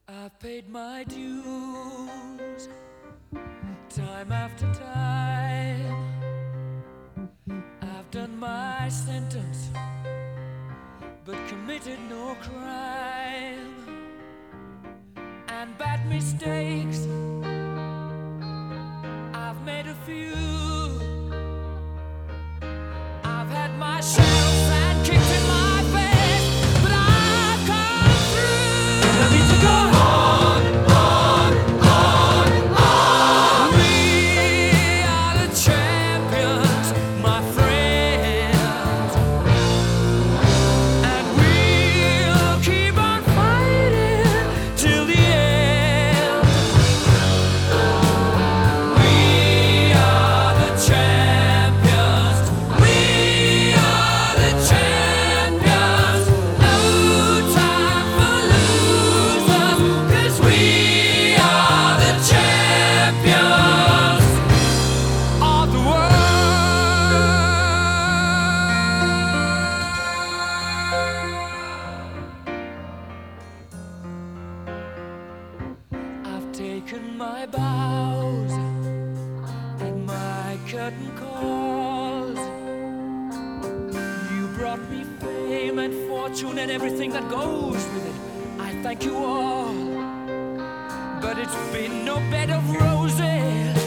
I've paid my dues time after time. I've done my sentence but committed no crime. And bad mistakes, I've made a few. I've had my share of sand kicked in my face, but I've come through. And I need to go on, on. We are the champions, my friends, and we'll keep on fighting till the end. We are the champions. We are the champions. No time for losers, 'cause we are the champions of the world. I've taken my bows and my curtain calls. You brought me fame and fortune and everything that goes with it. I thank you all, but it's been no bed of roses.